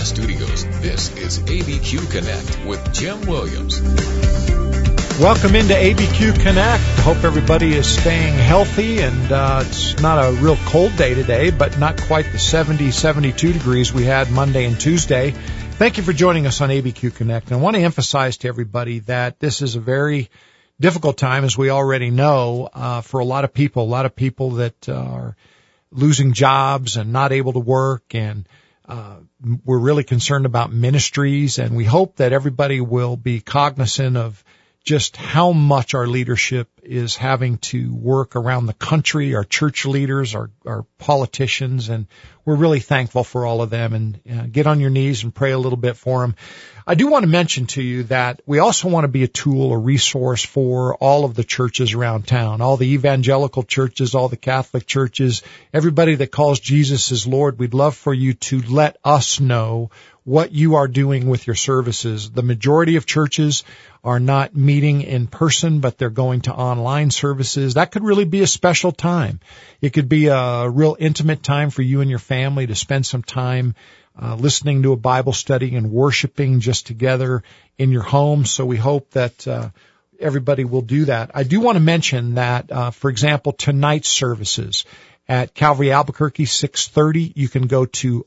studios, this is ABQ Connect with Jim Williams. Welcome into ABQ Connect. Hope everybody is staying healthy, and it's not a real cold day today, but not quite the 70, 72 degrees we had Monday and Tuesday. Thank you for joining us on ABQ Connect. And I want to emphasize to everybody that this is a very difficult time, as we already know, for a lot of people that are losing jobs and not able to work, and we're really concerned about ministries, and we hope that everybody will be cognizant of just how much our leadership is having to work around the country, our church leaders, our politicians, and we're really thankful for all of them, and get on your knees and pray a little bit for them. I do want to mention to you that we also want to be a tool, a resource for all of the churches around town, all the evangelical churches, all the Catholic churches, everybody that calls Jesus as Lord. We'd love for you to let us know what you are doing with your services. The majority of churches are not meeting in person, but they're going to online services. That could really be a special time. It could be a real intimate time for you and your family to spend some time listening to a Bible study and worshiping just together in your home. So we hope that everybody will do that. I do want to mention that, for example, tonight's services at Calvary Albuquerque, 6:30, you can go to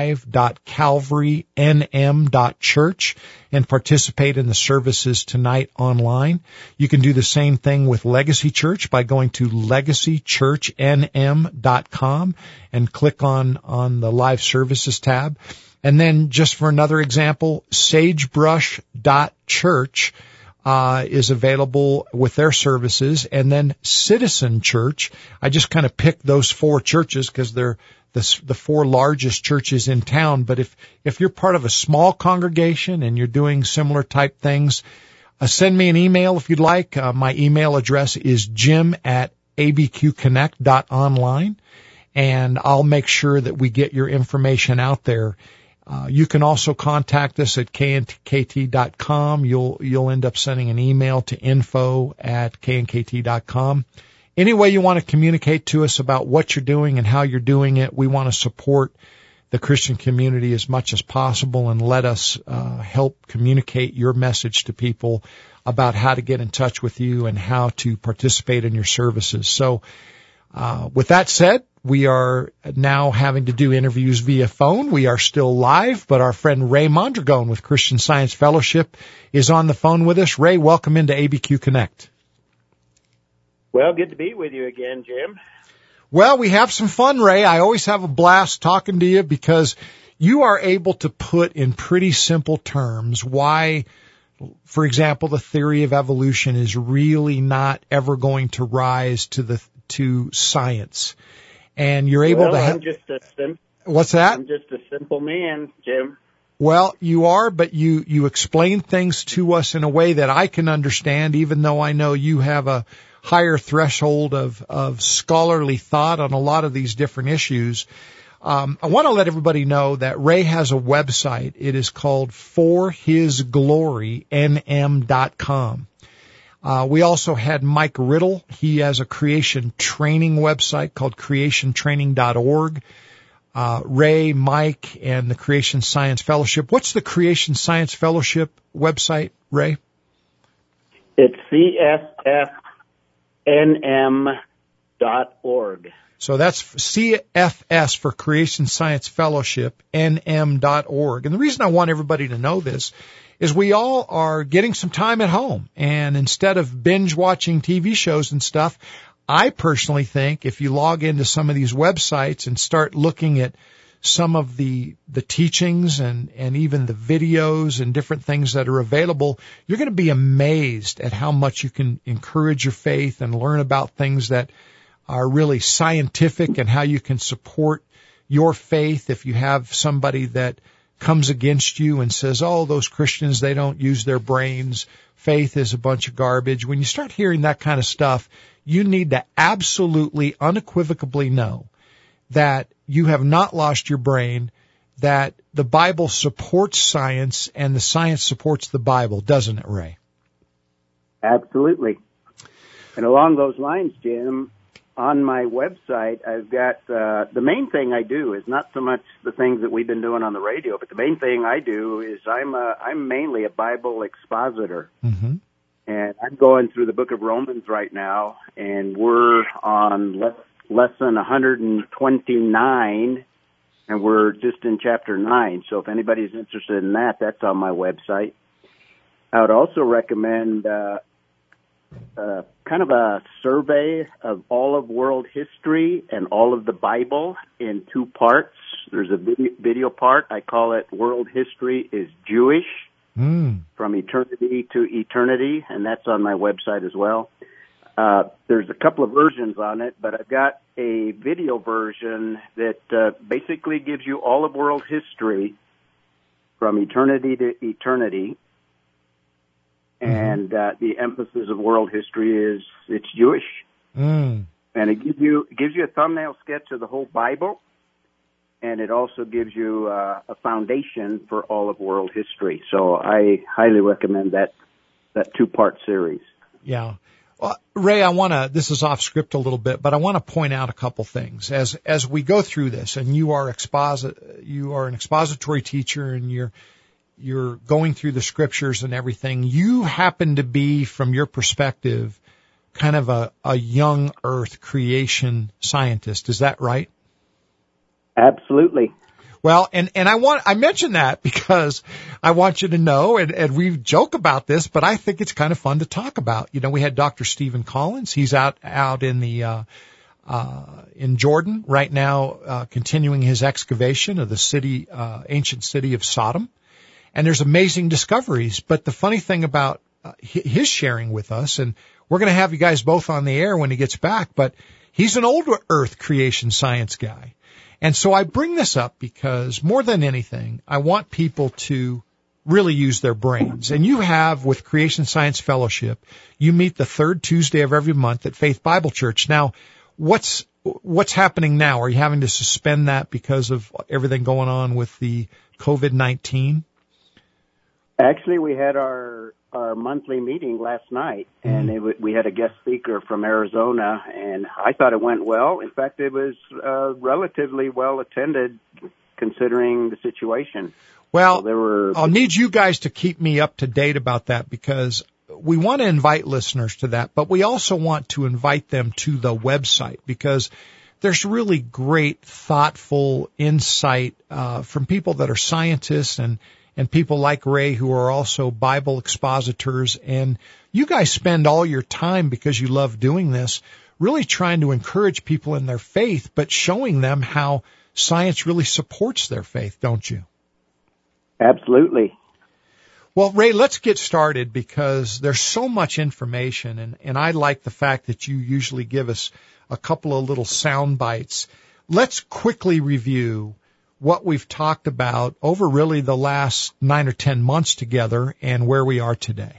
live.calvarynm.church and participate in the services tonight online. You can do the same thing with Legacy Church by going to legacychurchnm.com and click on the live services tab. And then just for another example, sagebrush.church is available with their services. And then Citizen Church, I just kind of picked those four churches because they're the four largest churches in town. But if you're part of a small congregation and you're doing similar type things, send me an email if you'd like. My email address is jim@abqconnect.online, and I'll make sure that we get your information out there. You can also contact us at knkt.com. You'll end up sending an email to info@knkt.com. Any way you want to communicate to us about what you're doing and how you're doing it, we want to support the Christian community as much as possible, and let us help communicate your message to people about how to get in touch with you and how to participate in your services. So with that said, we are now having to do interviews via phone. We are still live, but our friend Ray Mondragon with Christian Science Fellowship is on the phone with us. Ray, welcome into ABQ Connect. Well, good to be with you again, Jim. Well, we have some fun, Ray. I always have a blast talking to you because you are able to put in pretty simple terms why, for example, the theory of evolution is really not ever going to rise to science. And you're able to have... What's that? I'm just a simple man, Jim. Well, you are, but you explain things to us in a way that I can understand, even though I know you have a higher threshold of scholarly thought on a lot of these different issues. I want to let everybody know that Ray has a website. It is called forhisglorynm.com. We also had Mike Riddle. He has a creation training website called creationtraining.org. Ray, Mike, and the Creation Science Fellowship. What's the Creation Science Fellowship website, Ray? It's CSFNM.org. So that's CFS for Creation Science Fellowship, NM.org. And the reason I want everybody to know this is we all are getting some time at home. And instead of binge watching TV shows and stuff, I personally think if you log into some of these websites and start looking at some of the teachings and even the videos and different things that are available, you're going to be amazed at how much you can encourage your faith and learn about things that are really scientific and how you can support your faith if you have somebody that comes against you and says, oh, those Christians, they don't use their brains. Faith is a bunch of garbage. When you start hearing that kind of stuff, you need to absolutely, unequivocally know that you have not lost your brain, that the Bible supports science and the science supports the Bible, doesn't it, Ray? Absolutely. And along those lines, Jim, on my website, I've got the main thing I do is not so much the things that we've been doing on the radio, but the main thing I do is I'm mainly a Bible expositor. Mm-hmm. And I'm going through the book of Romans right now, and we're on lesson 129, and we're just in chapter 9. So if anybody's interested in that, that's on my website. I would also recommend kind of a survey of all of world history and all of the Bible in 2 parts. There's a video part. I call it World History is Jewish. From Eternity to Eternity, and that's on my website as well. There's a couple of versions on it, but I've got a video version that basically gives you all of world history from eternity to eternity. And the emphasis of world history is it's Jewish. And it gives you a thumbnail sketch of the whole Bible. And it also gives you a foundation for all of world history. So I highly recommend that 2-part series. Yeah. Well, Ray, this is off script a little bit, but I want to point out a couple things. As we go through this, and you are an expository teacher, and you're going through the scriptures and everything, you happen to be, from your perspective, kind of a young earth creation scientist. Is that right? Absolutely. Well, and I mention that because I want you to know, and we joke about this, but I think it's kind of fun to talk about. You know, we had Dr. Stephen Collins. He's out in Jordan right now, continuing his excavation of the ancient city of Sodom. And there's amazing discoveries. But the funny thing about his sharing with us, and we're going to have you guys both on the air when he gets back, but he's an old earth creation science guy. And so I bring this up because more than anything, I want people to really use their brains. And you have, with Creation Science Fellowship, you meet the 3rd Tuesday of every month at Faith Bible Church. Now, what's happening now? Are you having to suspend that because of everything going on with the COVID-19? Actually, we had our monthly meeting last night, and we had a guest speaker from Arizona, and I thought it went well. In fact, it was relatively well attended considering the situation. Well, so I'll need you guys to keep me up to date about that, because we want to invite listeners to that, but we also want to invite them to the website, because there's really great, thoughtful insight from people that are scientists and people like Ray who are also Bible expositors. And you guys spend all your time, because you love doing this, really trying to encourage people in their faith, but showing them how science really supports their faith, don't you? Absolutely. Well, Ray, let's get started, because there's so much information, and I like the fact that you usually give us a couple of little sound bites. Let's quickly review what we've talked about over really the last 9 or 10 months together and where we are today.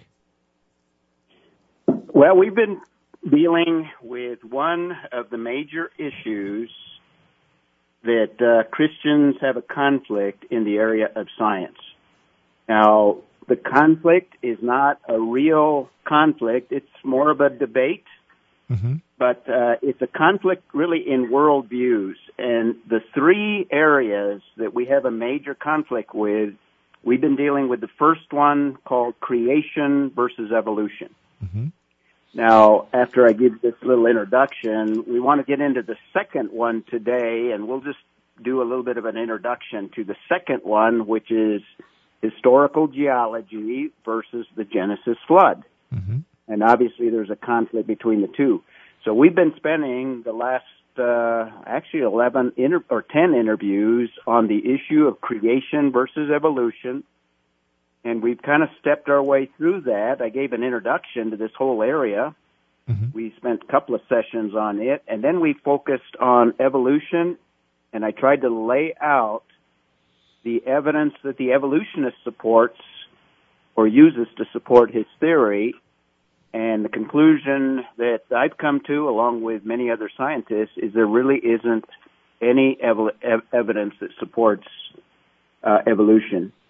Well, we've been dealing with one of the major issues that Christians have a conflict in the area of science. Now, the conflict is not a real conflict. It's more of a debate. But it's a conflict really in worldviews. And the 3 areas that we have a major conflict with, we've been dealing with the first one called creation versus evolution. Now, after I give this little introduction, we want to get into the second one today, and we'll just do a little bit of an introduction to the second one, which is historical geology versus the Genesis flood. And obviously there's a conflict between the two. So we've been spending the last, 11 or 10 interviews on the issue of creation versus evolution. And we've kind of stepped our way through that. I gave an introduction to this whole area. We spent a couple of sessions on it. And then we focused on evolution. And I tried to lay out the evidence that the evolutionist supports or uses to support his theory. And the conclusion that I've come to, along with many other scientists, is there really isn't any evidence that supports evolution.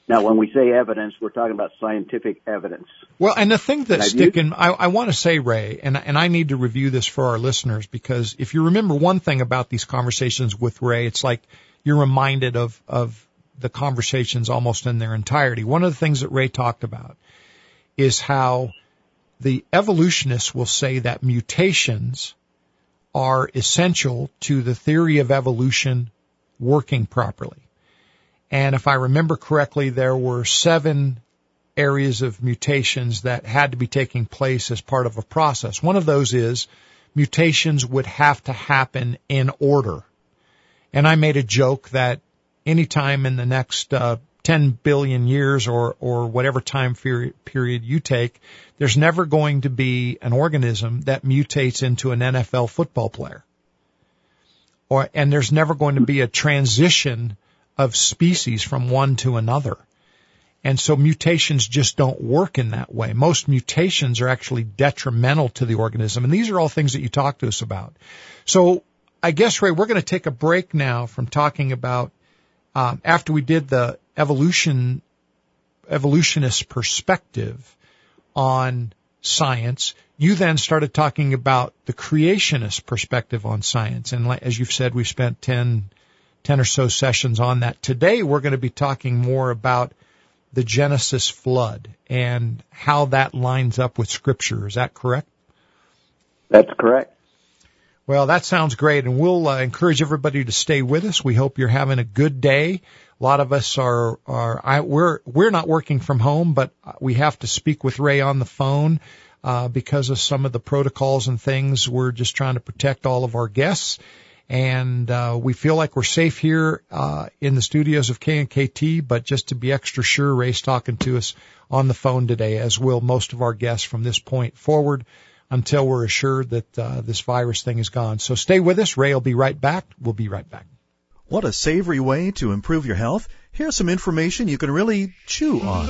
Now, when we say evidence, we're talking about scientific evidence. Well, and the thing that's sticking, I want to say, Ray, and I need to review this for our listeners, because if you remember one thing about these conversations with Ray, it's like you're reminded of the conversations almost in their entirety. One of the things that Ray talked about is how the evolutionists will say that mutations are essential to the theory of evolution working properly. And if I remember correctly, there were 7 areas of mutations that had to be taking place as part of a process. One of those is mutations would have to happen in order. And I made a joke that anytime in the next 10 billion years or whatever time period you take, there's never going to be an organism that mutates into an NFL football player. And there's never going to be a transition of species from one to another. And so mutations just don't work in that way. Most mutations are actually detrimental to the organism. And these are all things that you talk to us about. So I guess, Ray, we're going to take a break now from talking about, after we did the evolutionist perspective on science, you then started talking about the creationist perspective on science. And as you've said, we've spent 10 or so sessions on that. Today, we're going to be talking more about the Genesis flood and how that lines up with Scripture. Is that correct? That's correct. Well, that sounds great, and we'll encourage everybody to stay with us. We hope you're having a good day. A lot of us we're not working from home, but we have to speak with Ray on the phone because of some of the protocols and things. We're just trying to protect all of our guests. And we feel like we're safe here in the studios of KNKT, but just to be extra sure, Ray's talking to us on the phone today, as will most of our guests from this point forward until we're assured that this virus thing is gone. So stay with us. Ray will be right back. We'll be right back. Want a savory way to improve your health? Here's some information you can really chew on.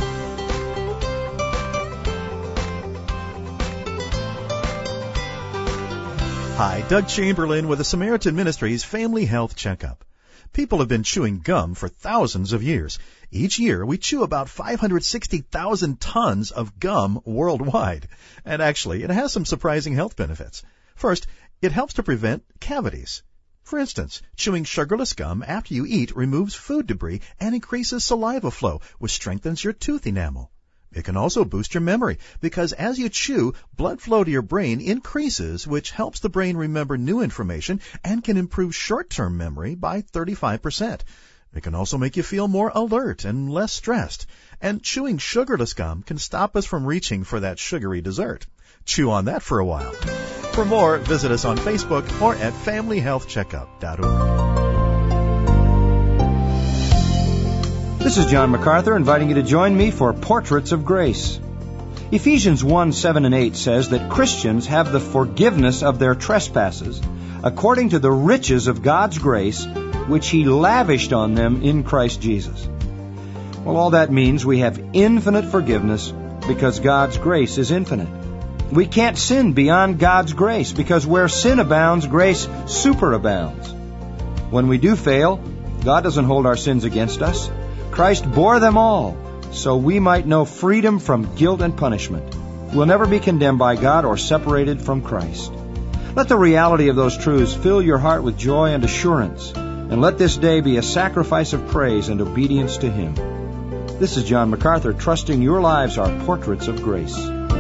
Hi, Doug Chamberlain with the Samaritan Ministries Family Health Checkup. People have been chewing gum for thousands of years. Each year, we chew about 560,000 tons of gum worldwide. And actually, it has some surprising health benefits. First, it helps to prevent cavities. For instance, chewing sugarless gum after you eat removes food debris and increases saliva flow, which strengthens your tooth enamel. It can also boost your memory because as you chew, blood flow to your brain increases, which helps the brain remember new information and can improve short-term memory by 35%. It can also make you feel more alert and less stressed. And chewing sugarless gum can stop us from reaching for that sugary dessert. Chew on that for a while. For more, visit us on Facebook or at familyhealthcheckup.org. This is John MacArthur inviting you to join me for Portraits of Grace. Ephesians 1:7-8 says that Christians have the forgiveness of their trespasses according to the riches of God's grace, which He lavished on them in Christ Jesus. Well, all that means we have infinite forgiveness because God's grace is infinite. We can't sin beyond God's grace because where sin abounds, grace superabounds. When we do fail, God doesn't hold our sins against us. Christ bore them all, so we might know freedom from guilt and punishment. We'll never be condemned by God or separated from Christ. Let the reality of those truths fill your heart with joy and assurance, and let this day be a sacrifice of praise and obedience to Him. This is John MacArthur, trusting your lives are portraits of grace.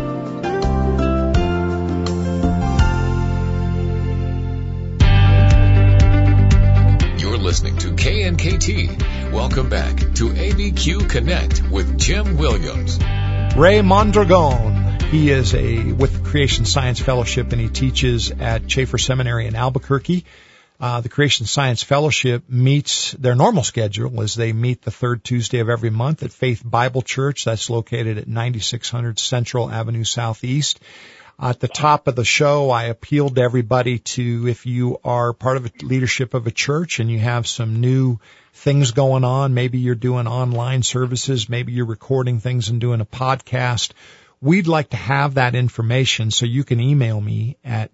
Listening to KNKT. Welcome back to ABQ Connect with Jim Williams. Ray Mondragon. He is with the Creation Science Fellowship, and he teaches at Schaefer Seminary in Albuquerque. The Creation Science Fellowship meets their normal schedule as they meet the third Tuesday of every month at Faith Bible Church. That's located at 9600 Central Avenue Southeast. At the top of the show, I appealed to everybody to, if you are part of the leadership of a church and you have some new things going on, maybe you're doing online services, maybe you're recording things and doing a podcast, we'd like to have that information, so you can email me at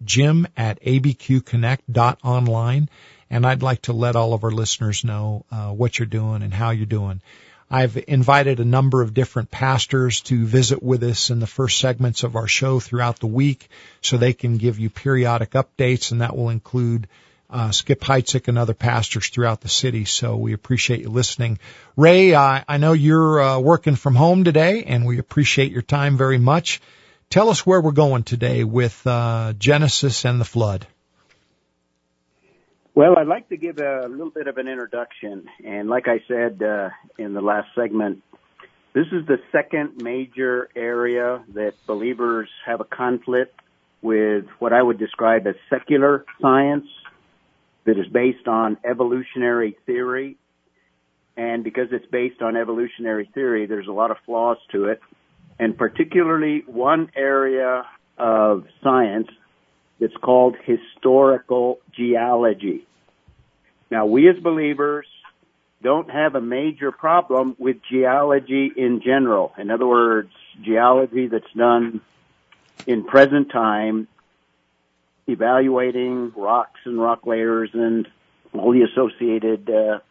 jim@abqconnect.online, and I'd like to let all of our listeners know what you're doing and how you're doing. I've invited a number of different pastors to visit with us in the first segments of our show throughout the week so they can give you periodic updates, and that will include Skip Heitzig and other pastors throughout the city. So we appreciate you listening. Ray, I know you're working from home today, and we appreciate your time very much. Tell us where we're going today with Genesis and the flood. Well, I'd like to give a little bit of an introduction. And like I said in the last segment, this is the second major area that believers have a conflict with what I would describe as secular science that is based on evolutionary theory. And because it's based on evolutionary theory, there's a lot of flaws to it. And particularly one area of science that's called historical geology. Now, we as believers don't have a major problem with geology in general. In other words, geology that's done in present time, evaluating rocks and rock layers and all the associated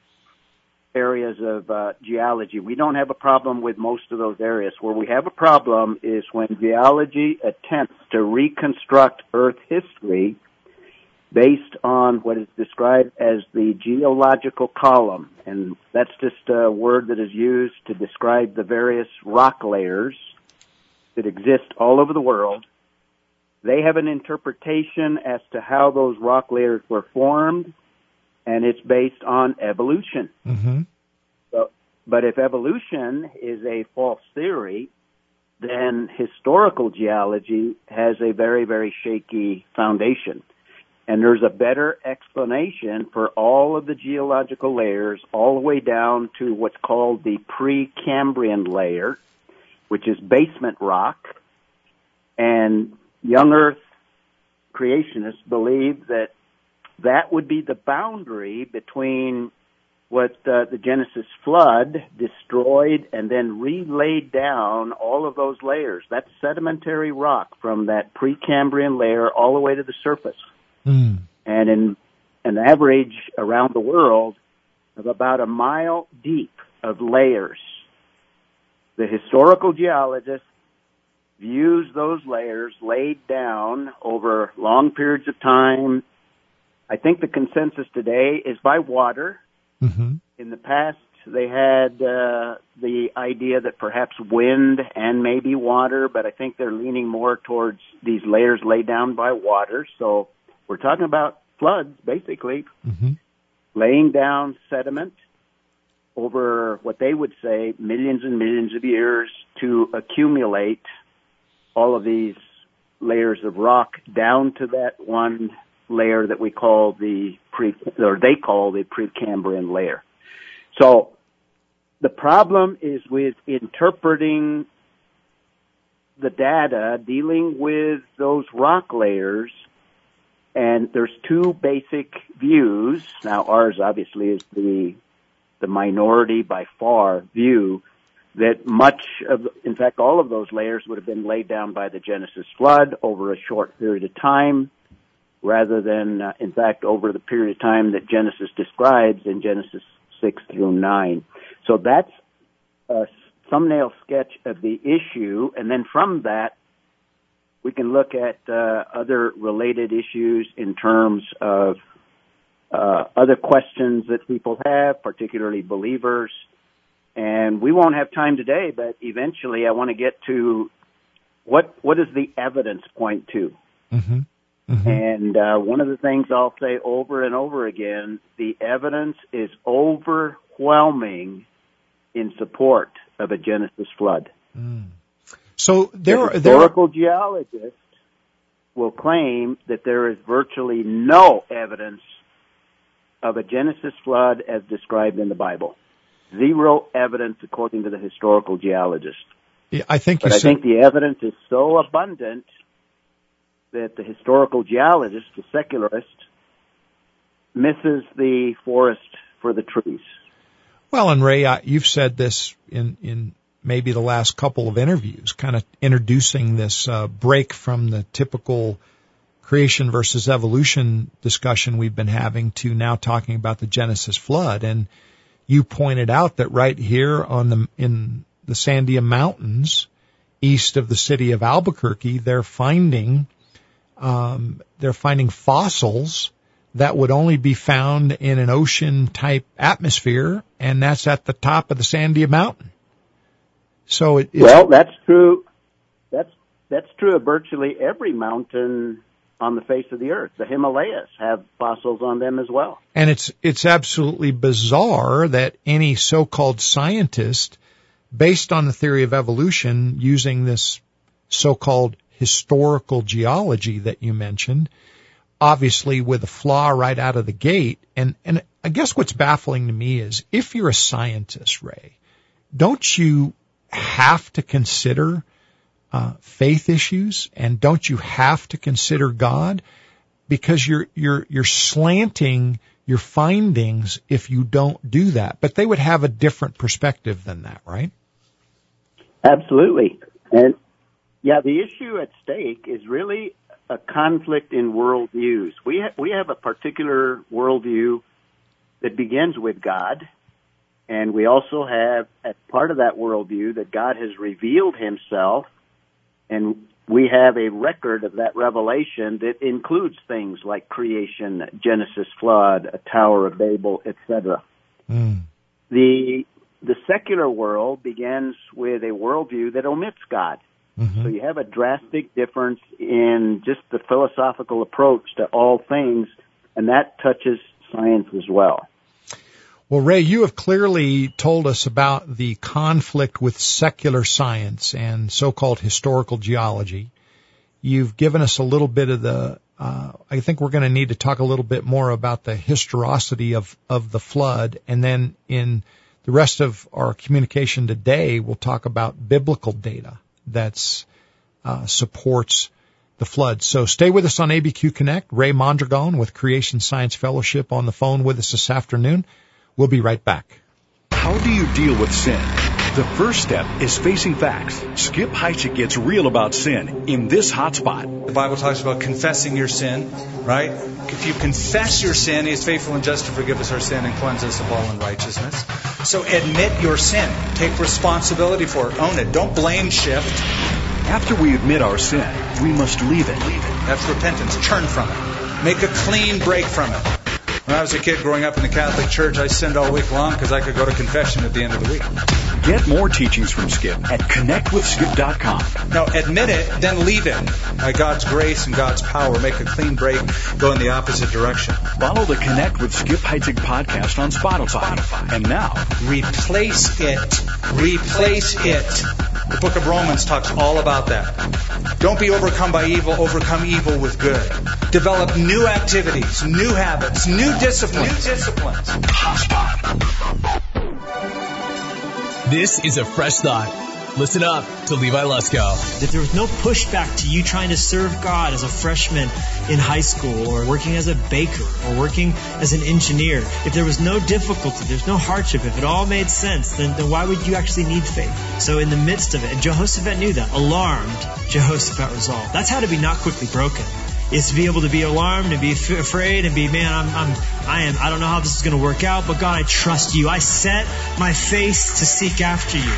areas of geology. We don't have a problem with most of those areas. Where we have a problem is when geology attempts to reconstruct Earth history based on what is described as the geological column. And that's just a word that is used to describe the various rock layers that exist all over the world. They have an interpretation as to how those rock layers were formed, and it's based on evolution. Mm-hmm. But if evolution is a false theory, then historical geology has a very, very shaky foundation. And there's a better explanation for all of the geological layers all the way down to what's called the Precambrian layer, which is basement rock. And young Earth creationists believe that that would be the boundary between what the Genesis flood destroyed and then relaid down all of those layers. That's sedimentary rock from that Precambrian layer all the way to the surface. Mm. And in an average around the world of about a mile deep of layers, the historical geologist views those layers laid down over long periods of time. I think the consensus today is by water. Mm-hmm. In the past, they had the idea that perhaps wind and maybe water, but I think they're leaning more towards these layers laid down by water. So we're talking about floods, basically, mm-hmm. laying down sediment over what they would say millions and millions of years to accumulate all of these layers of rock down to that one layer that we call they call the Precambrian layer. So the problem is with interpreting the data, dealing with those rock layers, and there's two basic views. Now, ours obviously is the minority by far view that much of, in fact, all of those layers would have been laid down by the Genesis flood over a short period of time, rather than, in fact, over the period of time that Genesis describes in Genesis 6 through 9. So that's a thumbnail sketch of the issue, and then from that, we can look at other related issues in terms of other questions that people have, particularly believers. And we won't have time today, but eventually I want to get to what does the evidence point to? Mm-hmm. Mm-hmm. And one of the things I'll say over and over again, the evidence is overwhelming in support of a Genesis flood. Mm. So the historical geologists will claim that there is virtually no evidence of a Genesis flood as described in the Bible. Zero evidence according to the historical geologist. Yeah, I think the evidence is so abundant that the historical geologist, the secularist, misses the forest for the trees. Well, and Ray, you've said this in maybe the last couple of interviews, kind of introducing this break from the typical creation versus evolution discussion we've been having to now talking about the Genesis flood. And You pointed out that right here in the Sandia Mountains, east of the city of Albuquerque, they're finding fossils that would only be found in an ocean-type atmosphere, and that's at the top of the Sandia Mountain. So that's true. That's true of virtually every mountain on the face of the earth. The Himalayas have fossils on them as well. And it's absolutely bizarre that any so-called scientist, based on the theory of evolution, using this so-called historical geology that you mentioned, obviously with a flaw right out of the gate. And I guess what's baffling to me is, if you're a scientist, Ray, don't you have to consider faith issues, and don't you have to consider God? Because you're slanting your findings if you don't do that. But they would have a different perspective than that, right? Absolutely. And yeah, the issue at stake is really a conflict in worldviews. We have a particular worldview that begins with God, and we also have, as part of that worldview, that God has revealed himself, and we have a record of that revelation that includes things like creation, Genesis, flood, a Tower of Babel, etc. The secular world begins with a worldview that omits God. Mm-hmm. So you have a drastic difference in just the philosophical approach to all things, and that touches science as well. Well, Ray, you have clearly told us about the conflict with secular science and so-called historical geology. You've given us a little bit of I think we're going to need to talk a little bit more about the historicity of the flood, and then in the rest of our communication today, we'll talk about biblical data that supports the flood. So stay with us on ABQ Connect. Ray Mondragon with Creation Science Fellowship on the phone with us this afternoon. We'll be right back. How do you deal with sin? The first step is facing facts. Skip Heitzig gets real about sin in this hotspot. The Bible talks about confessing your sin, right? If you confess your sin, He is faithful and just to forgive us our sin and cleanse us of all unrighteousness. So admit your sin. Take responsibility for it. Own it. Don't blame shift. After we admit our sin, we must leave it. That's repentance. Turn from it. Make a clean break from it. When I was a kid growing up in the Catholic Church, I sinned all week long because I could go to confession at the end of the week. Get more teachings from Skip at connectwithskip.com. Now, admit it, then leave it. By God's grace and God's power, make a clean break, go in the opposite direction. Follow the Connect with Skip Heitzig podcast on Spotify. And now, replace it. Replace it. The book of Romans talks all about that. Don't be overcome by evil, overcome evil with good. Develop new activities, new habits, new disciplines. This is a fresh thought. Listen up to Levi Lusko. If there was no pushback to you trying to serve God as a freshman in high school, or working as a baker, or working as an engineer, if there was no difficulty, there's no hardship, if it all made sense, then why would you actually need faith? So in the midst of it, and Jehoshaphat knew that, alarmed, Jehoshaphat resolved. That's how to be not quickly broken. Is to be able to be alarmed and be afraid and be, I don't know how this is going to work out, but God, I trust you. I set my face to seek after you.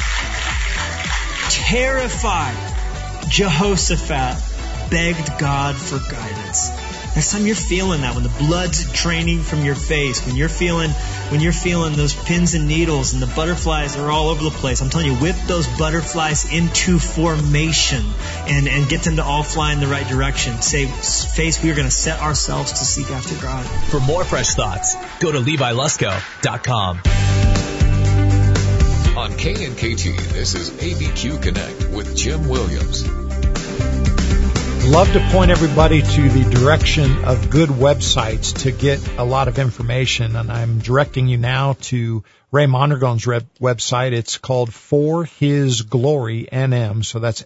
Terrified, Jehoshaphat begged God for guidance. Next time you're feeling that, when the blood's draining from your face, when you're feeling those pins and needles and the butterflies are all over the place, I'm telling you, whip those butterflies into formation and get them to all fly in the right direction. Say, face, we are going to set ourselves to seek after God. For more fresh thoughts, go to LeviLusko.com. On KNKT, this is ABQ Connect with Jim Williams. Love to point everybody to the direction of good websites to get a lot of information, and I'm directing you now to Ray Mondragon's website. It's called For His Glory NM, so that's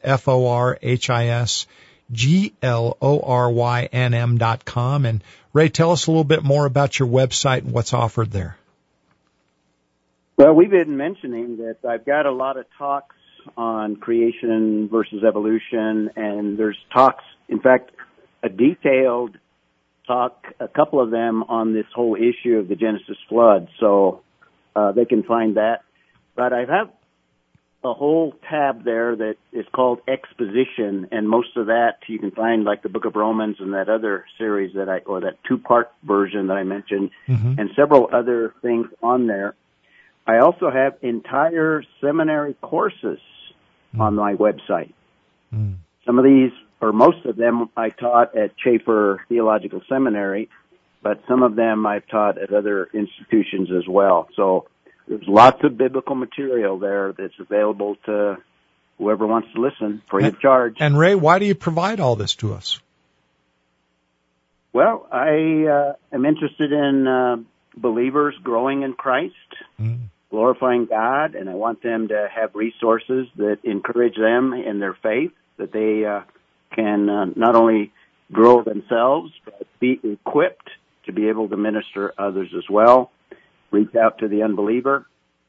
FORHISGLORYNM.com. And Ray, tell us a little bit more about your website and what's offered there. Well, we've been mentioning that I've got a lot of talks on creation versus evolution, and there's talks, in fact, a detailed talk, a couple of them on this whole issue of the Genesis flood. So they can find that. But I have a whole tab there that is called Exposition, and most of that you can find, like the Book of Romans and that other series or that 2-part version that I mentioned, and several other things on there. I also have entire seminary courses on my website. Some of these, or most of them, I taught at Chafer Theological Seminary, but some of them I've taught at other institutions as well. So there's lots of biblical material there that's available to whoever wants to listen, free of charge. And Ray, why do you provide all this to us? Well, I am interested in believers growing in Christ, glorifying God, and I want them to have resources that encourage them in their faith, that they can not only grow themselves, but be equipped to be able to minister others as well. Reach out to the unbeliever.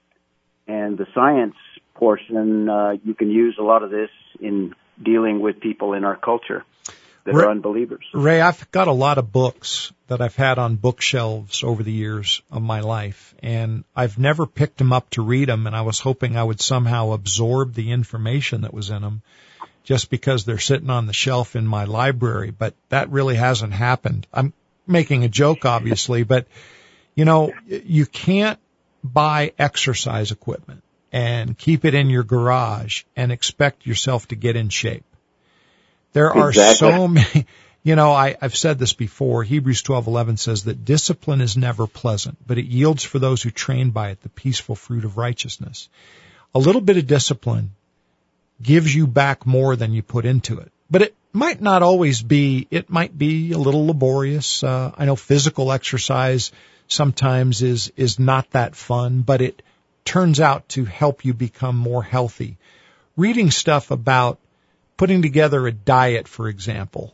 And the science portion, you can use a lot of this in dealing with people in our culture that are unbelievers. Ray, I've got a lot of books that I've had on bookshelves over the years of my life, and I've never picked them up to read them, and I was hoping I would somehow absorb the information that was in them just because they're sitting on the shelf in my library, but that really hasn't happened. I'm making a joke, obviously, but you know, you can't buy exercise equipment and keep it in your garage and expect yourself to get in shape. There are so many, you know, I've said this before. Hebrews 12:11 says that discipline is never pleasant, but it yields for those who train by it the peaceful fruit of righteousness. A little bit of discipline gives you back more than you put into it. But it might not always be, it might be a little laborious. I know physical exercise sometimes is not that fun, but it turns out to help you become more healthy. Reading stuff about putting together a diet, for example,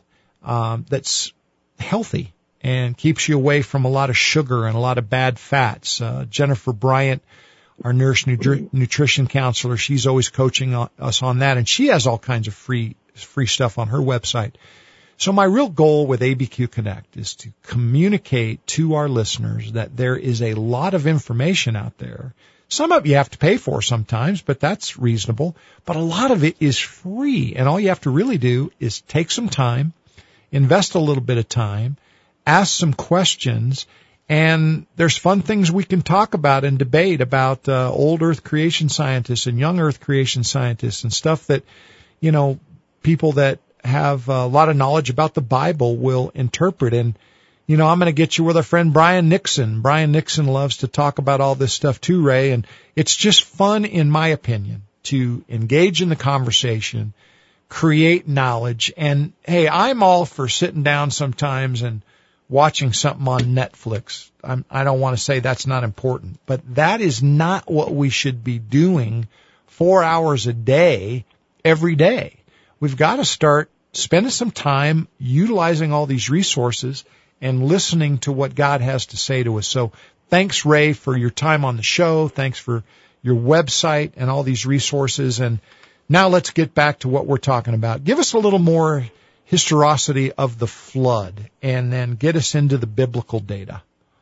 that's healthy and keeps you away from a lot of sugar and a lot of bad fats. Jennifer Bryant, our nurse nutrition counselor, she's always coaching us on that, and she has all kinds of free stuff on her website. So my real goal with ABQ Connect is to communicate to our listeners that there is a lot of information out there. Some of it you have to pay for sometimes, but that's reasonable. But a lot of it is free, and all you have to really do is take some time, invest a little bit of time, ask some questions, and there's fun things we can talk about and debate about old Earth creation scientists and young Earth creation scientists and stuff that, you know, people that have a lot of knowledge about the Bible will interpret. And, you know, I'm going to get you with our friend Brian Nixon. Brian Nixon loves to talk about all this stuff too, Ray, and it's just fun, in my opinion, to engage in the conversation, create knowledge, and, hey, I'm all for sitting down sometimes and watching something on Netflix. I don't want to say that's not important, but that is not what we should be doing 4 hours a day, every day. We've got to start spending some time utilizing all these resources and listening to what God has to say to us. So thanks, Ray, for your time on the show. Thanks for your website and all these resources. And now let's get back to what we're talking about. Give us a little more historicity of the flood, and then get us into the biblical data.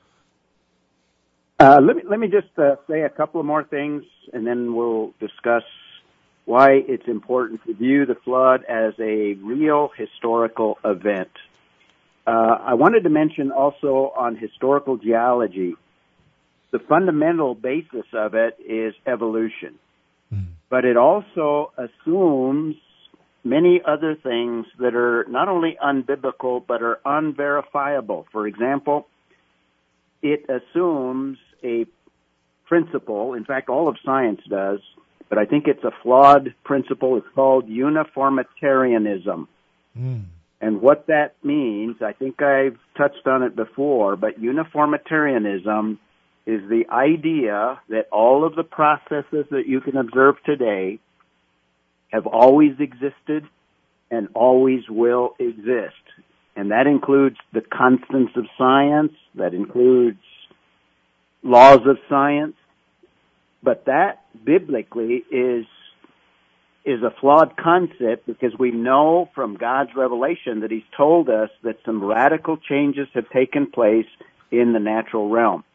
Let me just say a couple of more things, and then we'll discuss why it's important to view the flood as a real historical event. I wanted to mention also on historical geology, the fundamental basis of it is evolution. But it also assumes many other things that are not only unbiblical, but are unverifiable. For example, it assumes a principle. In fact, all of science does, but I think it's a flawed principle. It's called uniformitarianism. And what that means, I think I've touched on it before, but uniformitarianism is the idea that all of the processes that you can observe today have always existed and always will exist. And that includes the constants of science, that includes laws of science, but that biblically is a flawed concept, because we know from God's revelation that He's told us that some radical changes have taken place in the natural realm.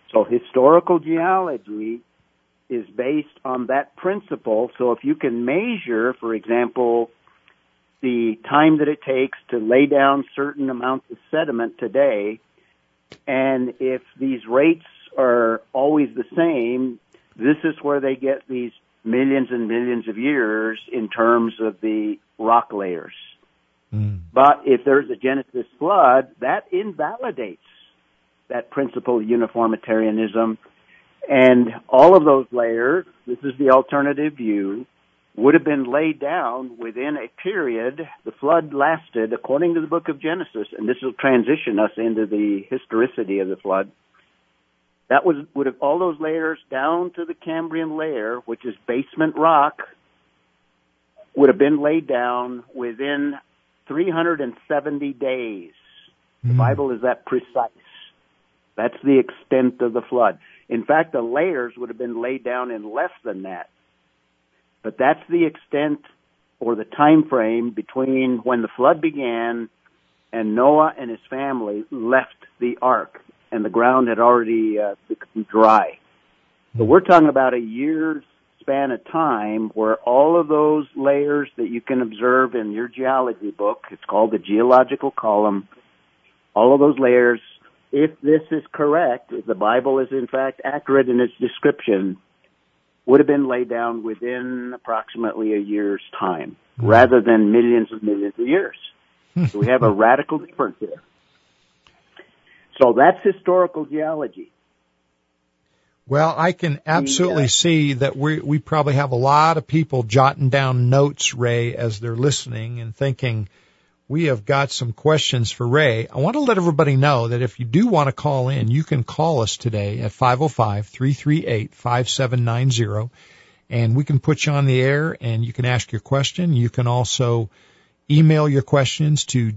So historical geology is based on that principle. So if you can measure, for example, the time that it takes to lay down certain amounts of sediment today, and if these rates are always the same, this is where they get these millions and millions of years in terms of the rock layers. But if there's a Genesis flood, that invalidates that principle of uniformitarianism. And all of those layers, this is the alternative view, would have been laid down within a period. The flood lasted, according to the book of Genesis, and this will transition us into the historicity of the flood. That would have all those layers down to the Cambrian layer, which is basement rock, would have been laid down within 370 days. The Bible is that precise. That's the extent of the flood. In fact, the layers would have been laid down in less than that. But that's the extent or the time frame between when the flood began and Noah and his family left the ark, and the ground had already become dry. So we're talking about a year's span of time where all of those layers that you can observe in your geology book, it's called the geological column, all of those layers, if this is correct, if the Bible is in fact accurate in its description, would have been laid down within approximately a year's time, rather than millions and millions of years. So we have a radical difference here. So that's historical geology. Well, I can absolutely see that we probably have a lot of people jotting down notes, Ray, as they're listening and thinking, we have got some questions for Ray. I want to let everybody know that if you do want to call in, you can call us today at 505-338-5790, and we can put you on the air and you can ask your question. You can also email your questions to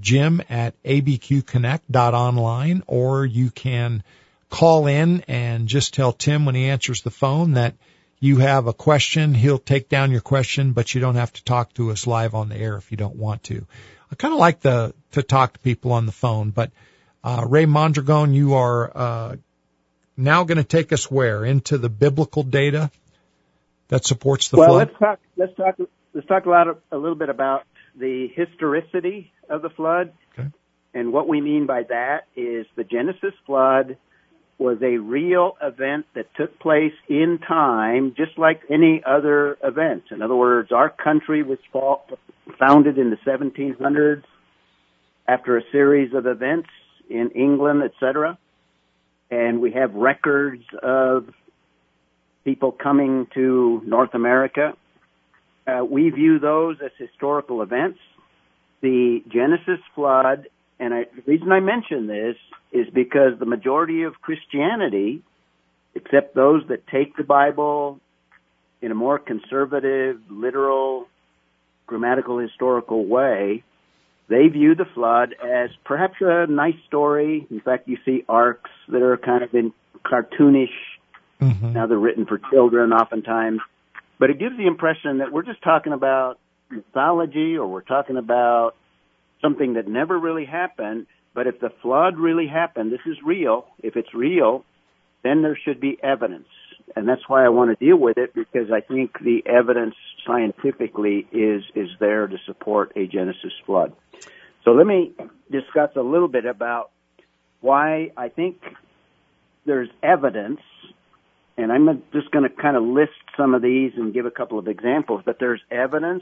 jim@abqconnect.online, or you can call in and just tell Tim when he answers the phone that you have a question. He'll take down your question, but you don't have to talk to us live on the air if you don't want to. I kind of like to talk to people on the phone, but Ray Mondragon, you are now going to take us where? Into the biblical data that supports the flood? Well, let's talk a little bit about the historicity of the flood. Okay. And what we mean by that is the Genesis flood was a real event that took place in time, just like any other event. In other words, our country was founded in the 1700s after a series of events in England, etc. And we have records of people coming to North America. We view those as historical events. The Genesis flood, and the reason I mention this is because the majority of Christianity, except those that take the Bible in a more conservative, literal, grammatical, historical way, they view the flood as perhaps a nice story. In fact, you see arcs that are kind of in cartoonish. Mm-hmm. Now they're written for children oftentimes. But it gives the impression that we're just talking about mythology, or we're talking about something that never really happened. But if the flood really happened, this is real. If it's real, then there should be evidence. And that's why I want to deal with it, because I think the evidence scientifically is there to support a Genesis flood. So let me discuss a little bit about why I think there's evidence. And I'm just going to kind of list some of these and give a couple of examples, but there's evidence,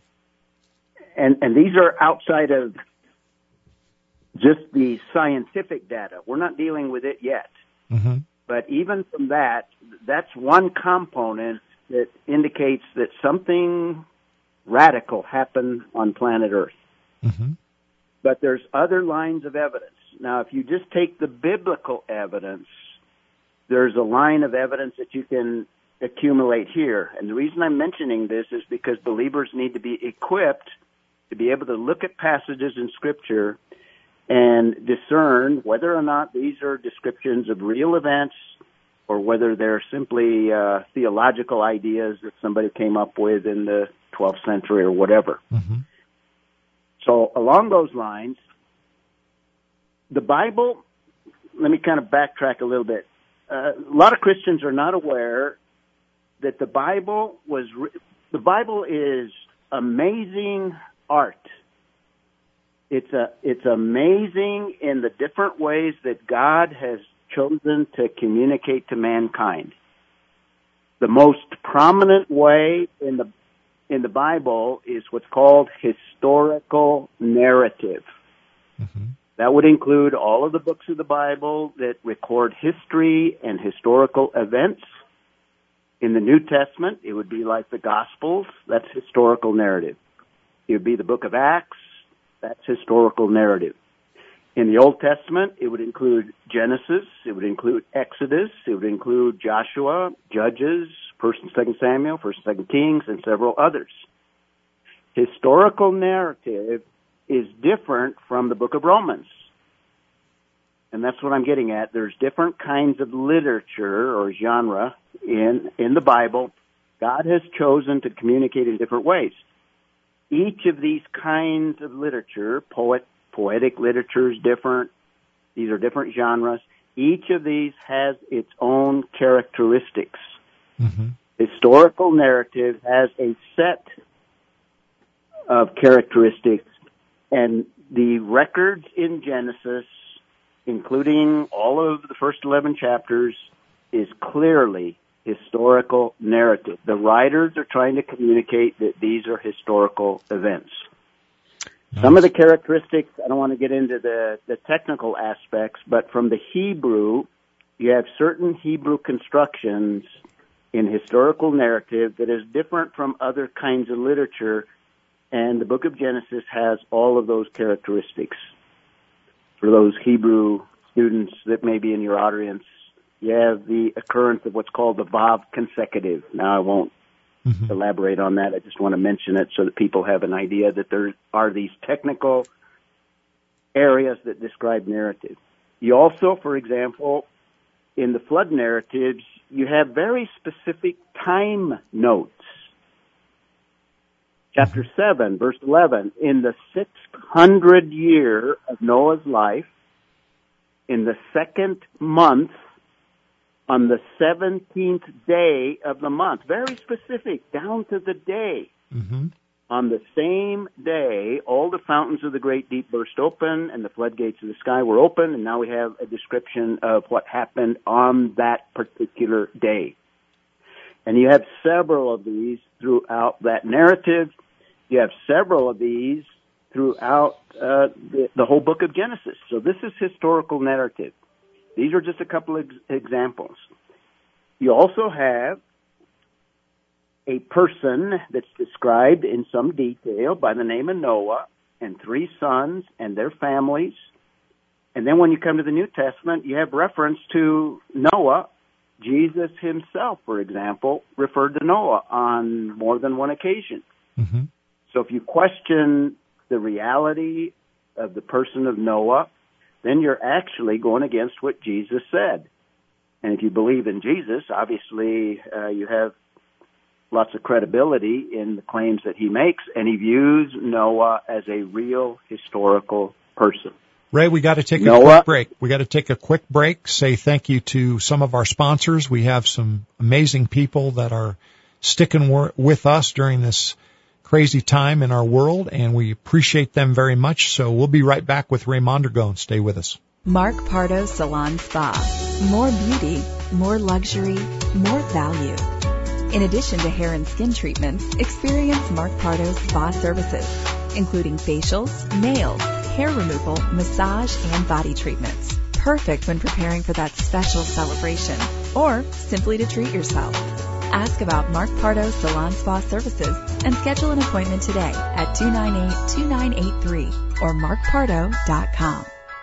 and these are outside of just the scientific data. We're not dealing with it yet. Mm-hmm. But even from that, that's one component that indicates that something radical happened on planet Earth. Mm-hmm. But there's other lines of evidence. Now, if you just take the biblical evidence, there's a line of evidence that you can accumulate here. And the reason I'm mentioning this is because believers need to be equipped to be able to look at passages in Scripture and discern whether or not these are descriptions of real events or whether they're simply theological ideas that somebody came up with in the 12th century or whatever. Mm-hmm. So along those lines, the Bible, let me kind of backtrack a little bit. a lot of Christians are not aware that the Bible is amazing art. It's amazing in the different ways that God has chosen to communicate to mankind. The most prominent way in the Bible is what's called historical narrative. Mm-hmm. That would include all of the books of the Bible that record history and historical events. In the New Testament, it would be like the Gospels. That's historical narrative. It would be the book of Acts. That's historical narrative. In the Old Testament, it would include Genesis. It would include Exodus. It would include Joshua, Judges, 1st and 2nd Samuel, 1st and 2nd Kings, and several others. Historical narrative is different from the book of Romans. And that's what I'm getting at. There's different kinds of literature or genre in the Bible. God has chosen to communicate in different ways. Each of these kinds of literature, poetic literature is different. These are different genres. Each of these has its own characteristics. Mm-hmm. Historical narrative has a set of characteristics, and the records in Genesis, including all of the first 11 chapters, is clearly historical narrative. The writers are trying to communicate that these are historical events. Nice. Some of the characteristics, I don't want to get into the technical aspects, but from the Hebrew, you have certain Hebrew constructions in historical narrative that is different from other kinds of literature, and the book of Genesis has all of those characteristics. For those Hebrew students that may be in your audience, you have the occurrence of what's called the Vav consecutive. Now, I won't elaborate on that. I just want to mention it so that people have an idea that there are these technical areas that describe narrative. You also, for example, in the flood narratives, you have very specific time notes. Chapter 7, verse 11, in the 600th year of Noah's life, in the second month, on the 17th day of the month, very specific, down to the day. Mm-hmm. On the same day, all the fountains of the great deep burst open, and the floodgates of the sky were open, and now we have a description of what happened on that particular day. And you have several of these throughout that narrative. You have several of these throughout the whole book of Genesis. So this is historical narrative. These are just a couple of examples. You also have a person that's described in some detail by the name of Noah and 3 sons and their families. And then when you come to the New Testament, you have reference to Noah. Jesus himself, for example, referred to Noah on more than one occasion. Mm-hmm. So if you question the reality of the person of Noah, then you're actually going against what Jesus said. And if you believe in Jesus, obviously you have lots of credibility in the claims that he makes, and he views Noah as a real historical person. Ray, we got to take a quick break. We got to take a quick break, say thank you to some of our sponsors. We have some amazing people that are sticking with us during this crazy time in our world, and we appreciate them very much. So we'll be right back with Ray Mondragon. Stay with us. Mark Pardo Salon Spa. More beauty, more luxury, more value. In addition to hair and skin treatments, experience Mark Pardo's spa services, including facials, nails, hair removal, massage, and body treatments. Perfect when preparing for that special celebration or simply to treat yourself. Ask about Mark Pardo Salon Spa services and schedule an appointment today at 298-2983 or markpardo.com.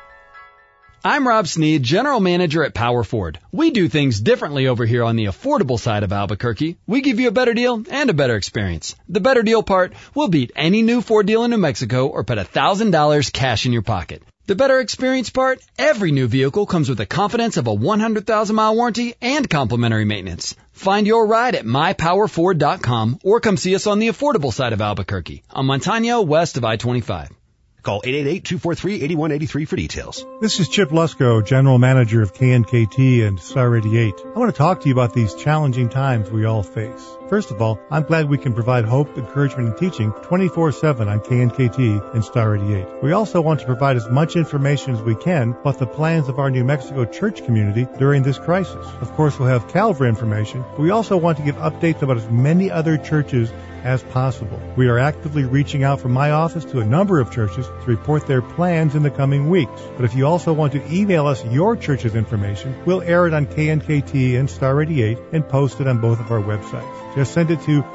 I'm Rob Sneed, General Manager at Power Ford. We do things differently over here on the affordable side of Albuquerque. We give you a better deal and a better experience. The better deal part, we'll beat any new Ford deal in New Mexico or put $1,000 cash in your pocket. The better experience part, every new vehicle comes with the confidence of a 100,000-mile warranty and complimentary maintenance. Find your ride at mypowerford.com or come see us on the affordable side of Albuquerque on Montano west of I-25. Call 888-243-8183 for details. This is Chip Lusko, General Manager of KNKT and Star 88. I want to talk to you about these challenging times we all face. First of all, I'm glad we can provide hope, encouragement, and teaching 24/7 on KNKT and Star 88. We also want to provide as much information as we can about the plans of our New Mexico church community during this crisis. Of course, we'll have Calvary information, but we also want to give updates about as many other churches as possible. We are actively reaching out from my office to a number of churches to report their plans in the coming weeks. But if you also want to email us your church's information, we'll air it on KNKT and Star 88 and post it on both of our websites. Just send it to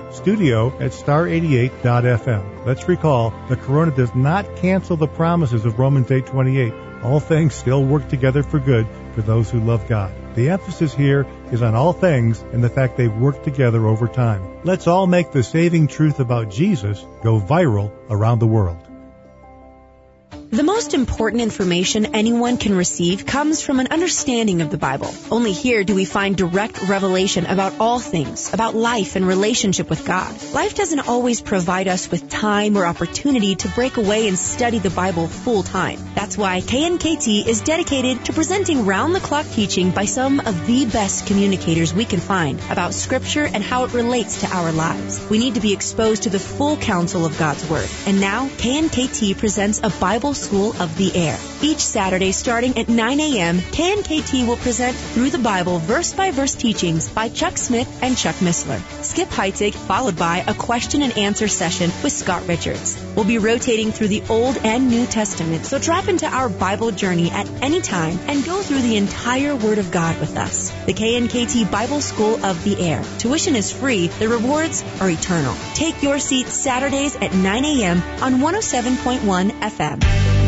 studio@star88.fm. Let's recall, the corona does not cancel the promises of Romans 8:28. All things still work together for good for those who love God. The emphasis here is on all things and the fact they've worked together over time. Let's all make the saving truth about Jesus go viral around the world. The most important information anyone can receive comes from an understanding of the Bible. Only here do we find direct revelation about all things, about life and relationship with God. Life doesn't always provide us with time or opportunity to break away and study the Bible full time. That's why KNKT is dedicated to presenting round-the-clock teaching by some of the best communicators we can find about Scripture and how it relates to our lives. We need to be exposed to the full counsel of God's Word. And now, KNKT presents a Bible School of the Air. Each Saturday starting at 9 a.m., KNKT will present Through the Bible verse-by-verse teachings by Chuck Smith and Chuck Missler. Skip Heitzig, followed by a question and answer session with Scott Richards. We'll be rotating through the Old and New Testament, so drop into our Bible journey at any time and go through the entire Word of God with us. The KNKT Bible School of the Air. Tuition is free. The rewards are eternal. Take your seat Saturdays at 9 a.m. on 107.1 FM.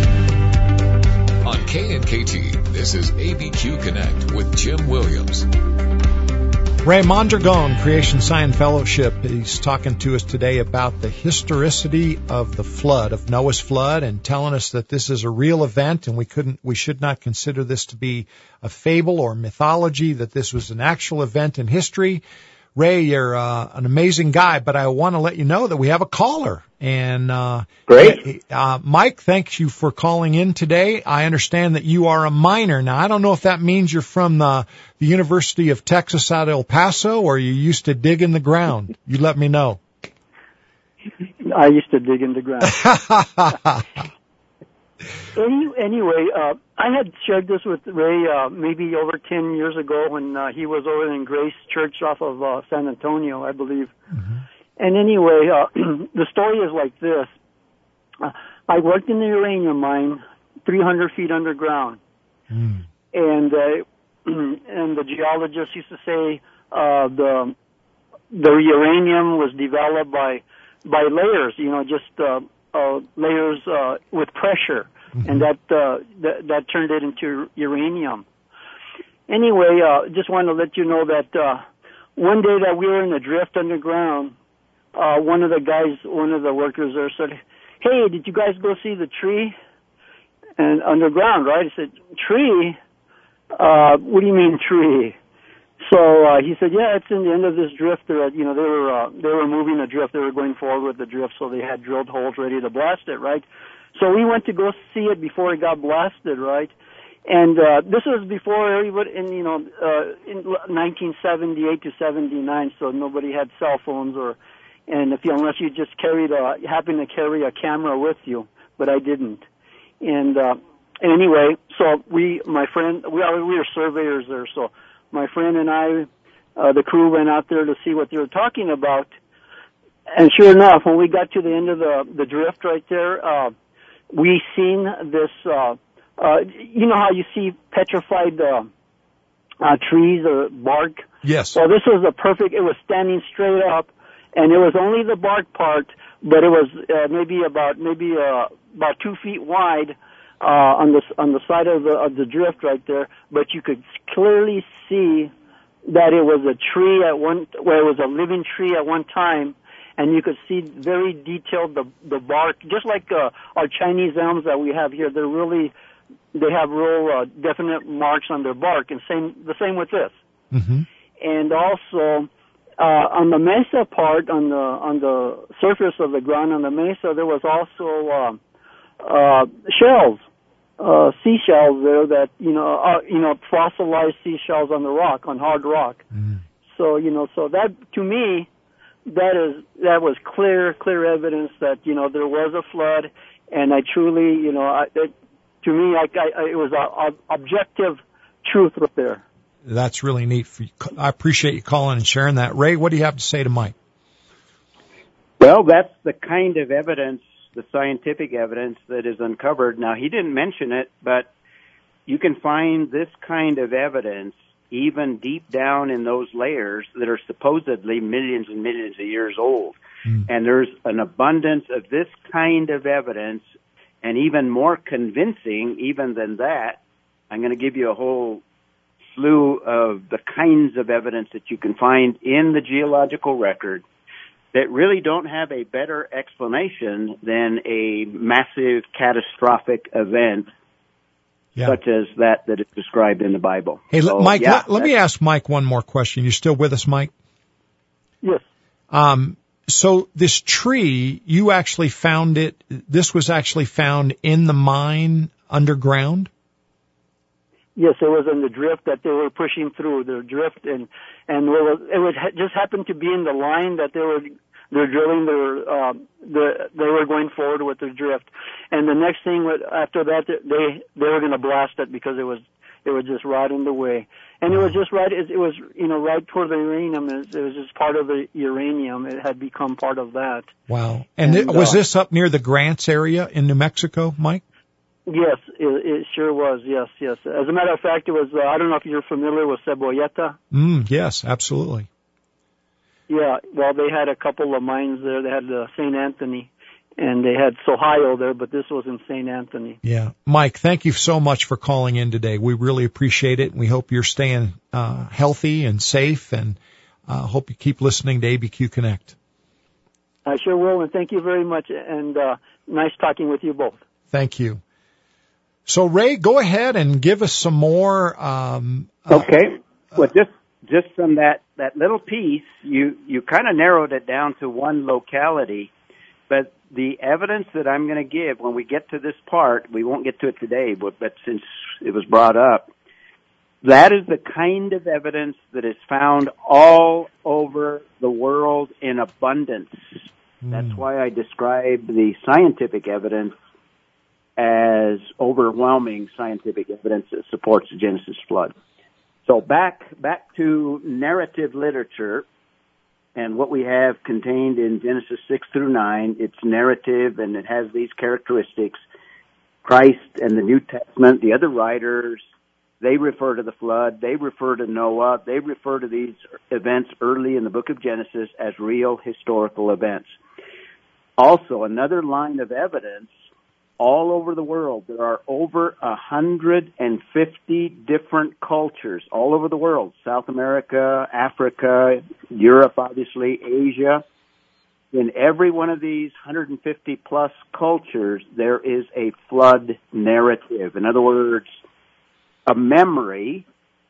On KNKT, this is ABQ Connect with Jim Williams. Ray Mondragon, Creation Science Fellowship, he's talking to us today about the historicity of the flood, of Noah's flood, and telling us that this is a real event and we should not consider this to be a fable or mythology, that this was an actual event in history. Ray, you're an amazing guy, but I want to let you know that we have a caller. And great, Mike, thank you for calling in today. I understand that you are a miner. Now, I don't know if that means you're from the University of Texas at El Paso, or you used to dig in the ground. You let me know. I used to dig in the ground. Anyway, I had shared this with Ray maybe over 10 years ago when he was over in Grace Church off of San Antonio, I believe. Mm-hmm. And anyway, the story is like this. I worked in the uranium mine 300 feet underground. Mm. And the geologists used to say the uranium was developed by layers, just layers with pressure, mm-hmm. and that turned it into uranium. Anyway, just wanted to let you know that one day that we were in a drift underground, one of the workers there said, "Hey, did you guys go see the tree?" And underground, right? I said, "Tree? What do you mean tree?" So he said, "Yeah, it's in the end of this drift. They were moving the drift. They were going forward with the drift, so they had drilled holes ready to blast it, right?" So we went to go see it before it got blasted, right? And this was before everybody, in 1978 to 79, so nobody had cell phones unless you just happened to carry a camera with you, but I didn't. And anyway, so we were surveyors there, so my friend and I, the crew went out there to see what they were talking about. And sure enough, when we got to the end of the drift right there, we seen this, you know how you see petrified trees or bark? Yes. Well, this was it was standing straight up, and it was only the bark part, but it was maybe about 2 feet wide on the side of the drift right there, but you could clearly see that it was a tree it was a living tree at one time, and you could see very detailed the bark, just like our Chinese elms that we have here. They have real definite marks on their bark, and the same with this. Mm-hmm. And also on the mesa part, on the surface of the ground on the mesa, there was also shells, seashells there that, fossilized seashells on the rock, on hard rock. So, so that, to me, that was clear evidence that, there was a flood, and I truly, to me, it was objective truth right there. That's really neat. I appreciate you calling and sharing that. Ray, what do you have to say to Mike? Well, that's the kind of evidence, the scientific evidence that is uncovered. Now, he didn't mention it, but you can find this kind of evidence even deep down in those layers that are supposedly millions and millions of years old. And there's an abundance of this kind of evidence, and even more convincing even than that. I'm going to give you a whole slew of the kinds of evidence that you can find in the geological record that really don't have a better explanation than a massive catastrophic event such as that is described in the Bible. Hey, Mike, let me ask Mike one more question. You still with us, Mike? Yes. So this tree, you actually found it, this was actually found in the mine underground? Yes, it was in the drift that they were pushing through, the drift, and it just happened to be in the line that they're drilling they were going forward with the drift. And the next thing after that, they were going to blast it because it was just right in the way. And it was just right, it was, right toward the uranium. It was just part of the uranium. It had become part of that. Wow. And was this up near the Grants area in New Mexico, Mike? Yes, it sure was. Yes. As a matter of fact, it was, I don't know if you're familiar with Cebolleta. Yes, absolutely. Yeah, well, they had a couple of mines there. They had St. Anthony, and they had Sohio there, but this was in St. Anthony. Yeah. Mike, thank you so much for calling in today. We really appreciate it, and we hope you're staying healthy and safe, and hope you keep listening to ABQ Connect. I sure will, and thank you very much, and nice talking with you both. Thank you. So, Ray, go ahead and give us some more. Okay. Well, just from that little piece, you kind of narrowed it down to one locality, but the evidence that I'm going to give when we get to this part, we won't get to it today, but since it was brought up, that is the kind of evidence that is found all over the world in abundance. That's why I describe the scientific evidence as overwhelming scientific evidence that supports the Genesis flood. So back to narrative literature and what we have contained in Genesis 6 through 9. It's narrative, and it has these characteristics. Christ and the New Testament, the other writers, they refer to the flood, they refer to Noah, they refer to these events early in the book of Genesis as real historical events. Also, another line of evidence, all over the world, there are over 150 different cultures all over the world. South America, Africa, Europe, obviously, Asia. In every one of these 150 plus cultures, there is a flood narrative. In other words, a memory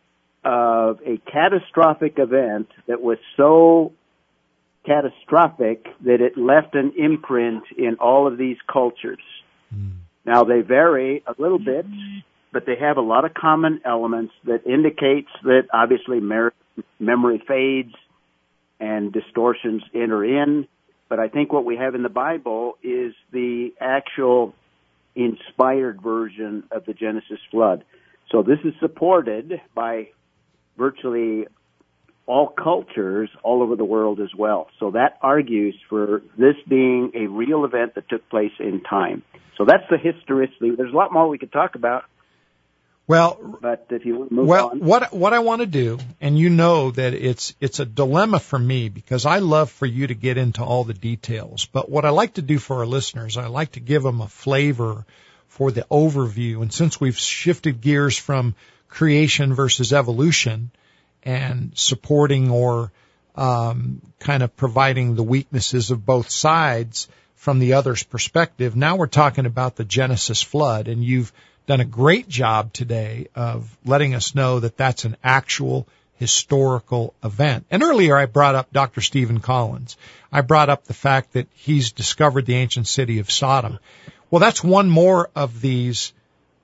of a catastrophic event that was so catastrophic that it left an imprint in all of these cultures. Now, they vary a little bit, but they have a lot of common elements that indicates that obviously memory fades and distortions enter in. But I think what we have in the Bible is the actual inspired version of the Genesis flood. So this is supported by virtually all cultures all over the world as well. So that argues for this being a real event that took place in time. So that's the historicity. There's a lot more we could talk about. Well, but if you want to move on. What I want to do, and you know that it's a dilemma for me because I love for you to get into all the details. But what I like to do for our listeners, I like to give them a flavor for the overview. And since we've shifted gears from creation versus evolution and supporting or kind of providing the weaknesses of both sides from the other's perspective, now we're talking about the Genesis flood, and you've done a great job today of letting us know that that's an actual historical event. And earlier I brought up Dr. Stephen Collins. I brought up the fact that he's discovered the ancient city of Sodom. Well, that's one more of these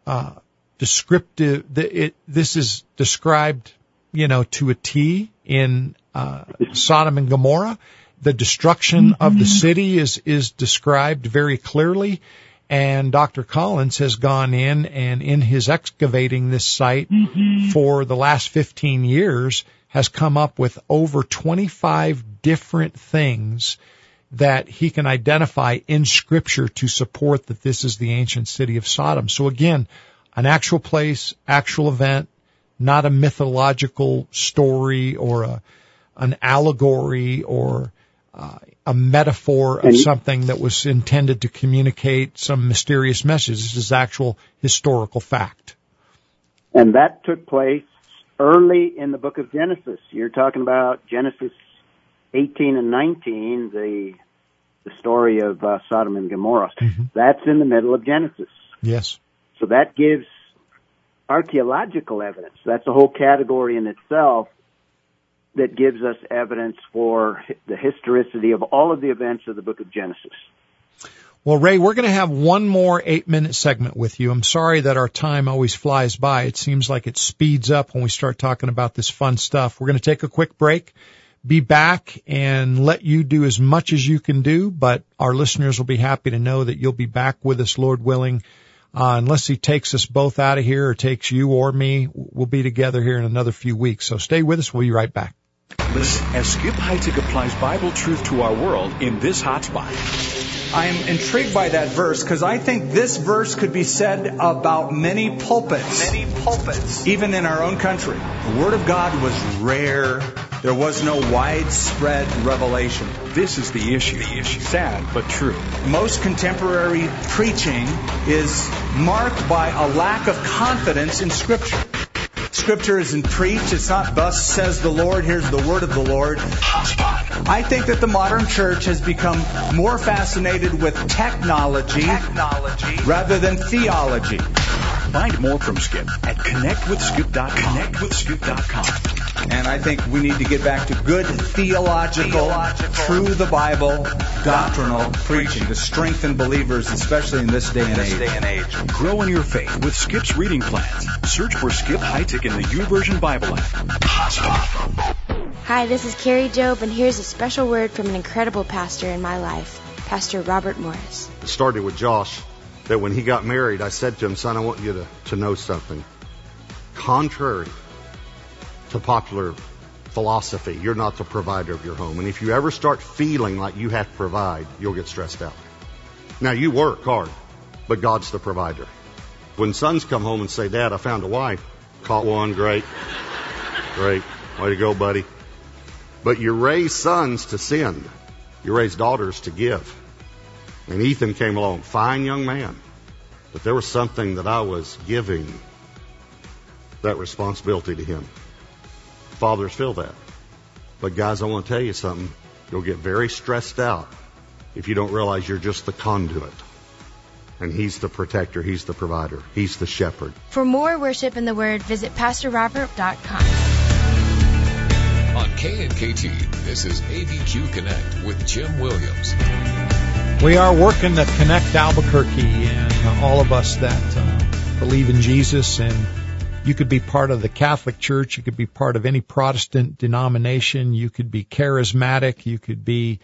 descriptive. This is described, to a T in Sodom and Gomorrah. The destruction of the city is described very clearly. And Dr. Collins has gone in his excavating this site for the last 15 years has come up with over 25 different things that he can identify in Scripture to support that this is the ancient city of Sodom. So again, an actual place, actual event, not a mythological story or an allegory or a metaphor of something that was intended to communicate some mysterious message. This is actual historical fact. And that took place early in the book of Genesis. You're talking about Genesis 18 and 19, the story of Sodom and Gomorrah. That's in the middle of Genesis. Yes. So that gives archaeological evidence. That's a whole category in itself that gives us evidence for the historicity of all of the events of the book of Genesis. Well, Ray, we're going to have one more 8-minute segment with you. I'm sorry that our time always flies by. It seems like it speeds up when we start talking about this fun stuff. We're going to take a quick break, be back, and let you do as much as you can do, but our listeners will be happy to know that you'll be back with us, Lord willing. Unless he takes us both out of here or takes you or me, we'll be together here in another few weeks. So stay with us. We'll be right back. Listen as Skip Heitzig applies Bible truth to our world in this hotspot. I am intrigued by that verse because I think this verse could be said about many pulpits. Even in our own country. The Word of God was rare. There was no widespread revelation. This is the issue. Sad but true. Most contemporary preaching is marked by a lack of confidence in Scripture. Scripture isn't preached. It's not thus says the Lord. Here's the word of the Lord. I think that the modern church has become more fascinated with technology rather than theology. Find more from Skip at connectwithskip.com. And I think we need to get back to good theological, through the Bible, doctrinal preaching to strengthen believers, especially in this day and age. Grow in your faith with Skip's reading plans. Search for Skip Heitzig in the YouVersion Bible app. Hi, this is Carrie Job, and here's a special word from an incredible pastor in my life, Pastor Robert Morris. It started with Josh, that when he got married, I said to him, son, I want you to know something. Contrary to popular philosophy, you're not the provider of your home. And if you ever start feeling like you have to provide, you'll get stressed out. Now, you work hard, but God's the provider. When sons come home and say, Dad, I found a wife, caught one, great, way to go, buddy. But you raise sons to send. You raise daughters to give. And Ethan came along, fine young man. But there was something that I was giving that responsibility to him. Fathers feel that. But guys, I want to tell you something. You'll get very stressed out if you don't realize you're just the conduit. And he's the protector, he's the provider, he's the shepherd. For more worship in the Word, visit PastorRobert.com. On KNKT, this is ABQ Connect with Jim Williams. We are working to connect Albuquerque and all of us that believe in Jesus. And you could be part of the Catholic Church. You could be part of any Protestant denomination. You could be charismatic. You could be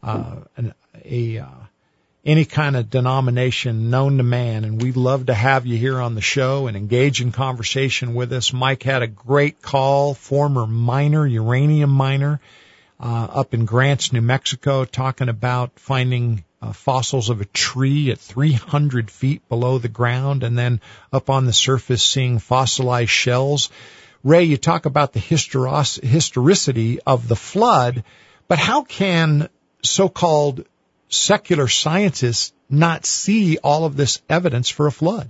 any kind of denomination known to man. And we'd love to have you here on the show and engage in conversation with us. Mike had a great call, former miner, uranium miner, up in Grants, New Mexico, talking about finding fossils of a tree at 300 feet below the ground and then up on the surface seeing fossilized shells. Ray, you talk about the historicity of the flood, but how can so-called secular scientists not see all of this evidence for a flood?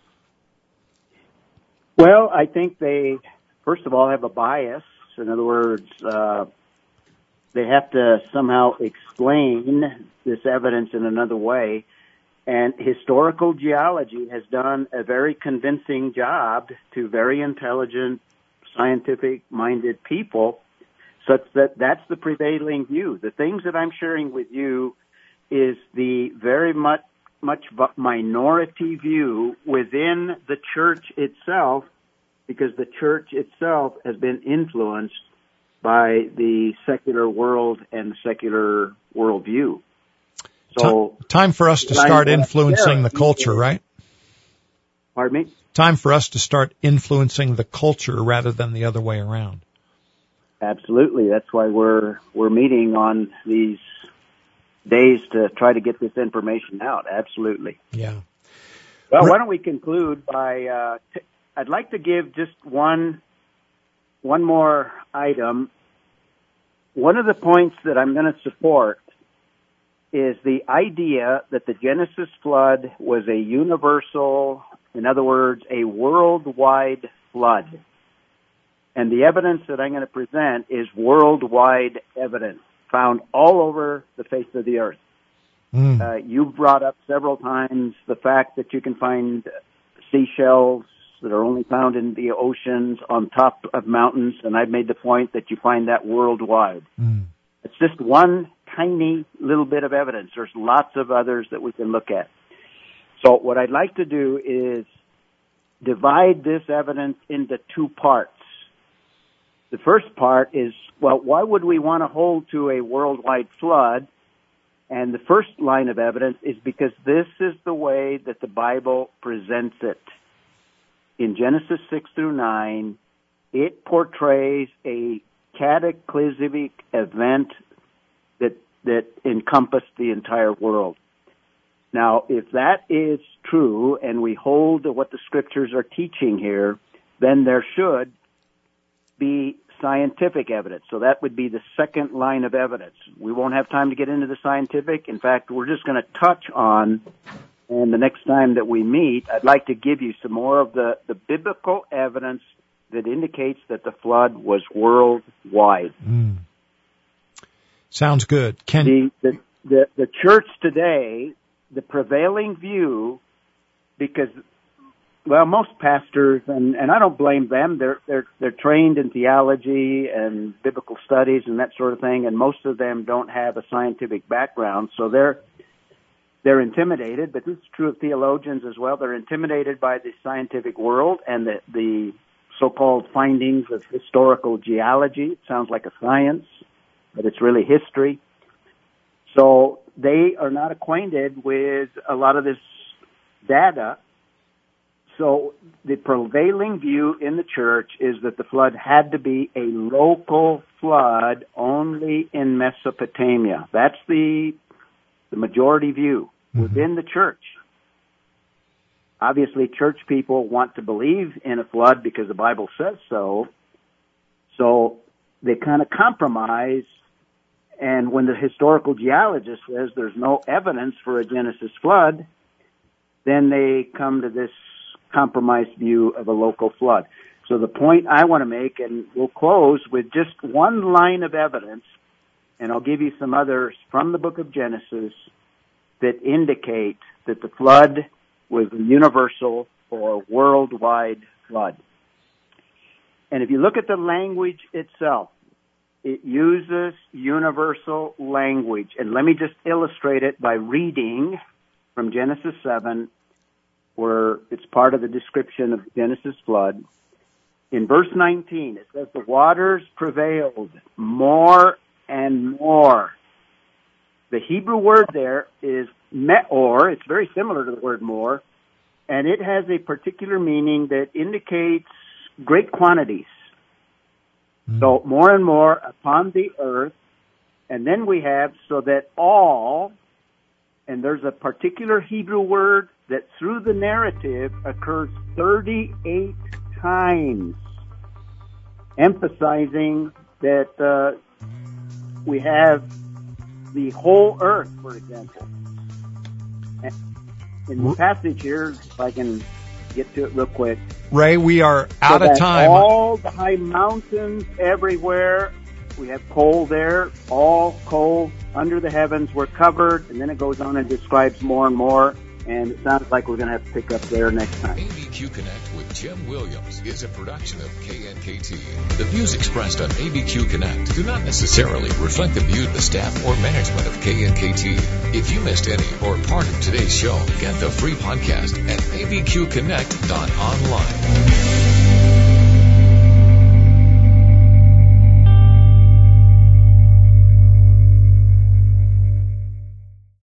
Well, I think they, first of all, have a bias. In other words, they have to somehow explain this evidence in another way. And historical geology has done a very convincing job to very intelligent, scientific-minded people, such that that's the prevailing view. The things that I'm sharing with you is the very much much minority view within the church itself, because the church itself has been influenced by the secular world and the secular worldview. So time for us to start influencing the culture, right? Pardon me? Time for us to start influencing the culture rather than the other way around. Absolutely. That's why we're meeting on these days to try to get this information out. Absolutely. Yeah. Well, why don't we conclude by, I'd like to give just one more item. One of the points that I'm going to support is the idea that the Genesis flood was a universal, in other words, a worldwide flood. And the evidence that I'm going to present is worldwide evidence found all over the face of the earth. You've brought up several times the fact that you can find seashells that are only found in the oceans on top of mountains, and I've made the point that you find that worldwide. It's just one tiny little bit of evidence. There's lots of others that we can look at. So what I'd like to do is divide this evidence into two parts. The first part is, well, why would we want to hold to a worldwide flood? And the first line of evidence is because this is the way that the Bible presents it. In Genesis 6 through 9, it portrays a cataclysmic event that encompassed the entire world. Now, if that is true and we hold to what the scriptures are teaching here, then there should be scientific evidence. So that would be the second line of evidence. We won't have time to get into the scientific. In fact, we're just going to touch on, and the next time that we meet, I'd like to give you some more of the biblical evidence that indicates that the flood was worldwide. Sounds good. The church today, the prevailing view, because, well, most pastors, and I don't blame them, they're trained in theology and biblical studies and that sort of thing, and most of them don't have a scientific background, so they're intimidated, but this is true of theologians as well. They're intimidated by the scientific world and the so-called findings of historical geology. It sounds like a science, but it's really history. So they are not acquainted with a lot of this data. So the prevailing view in the church is that the flood had to be a local flood only in Mesopotamia. That's the majority view within the church. Obviously, church people want to believe in a flood because the Bible says so. So they kind of compromise. And when the historical geologist says there's no evidence for a Genesis flood, then they come to this compromised view of a local flood. So the point I want to make, and we'll close with just one line of evidence, and I'll give you some others from the book of Genesis that indicate that the flood was a universal or worldwide flood. And if you look at the language itself, it uses universal language. And let me just illustrate it by reading from Genesis 7, where it's part of the description of Genesis flood. In verse 19, it says, the waters prevailed more and more. The Hebrew word there is me'or. It's very similar to the word more. And it has a particular meaning that indicates great quantities. So more and more upon the earth. And then we have so that all, and there's a particular Hebrew word that through the narrative occurs 38 times, emphasizing that we have the whole earth, for example. In the passage here, if I can get to it real quick. Ray, we are out of time. All the high mountains everywhere, we have coal there, all coal under the heavens were covered, and then it goes on and describes more and more, and it sounds like we're going to have to pick up there next time. ABQ Connect with Jim Williams is a production of KNKT. The views expressed on ABQ Connect do not necessarily reflect the view of the staff or management of KNKT. If you missed any or part of today's show, get the free podcast at abqconnect.online.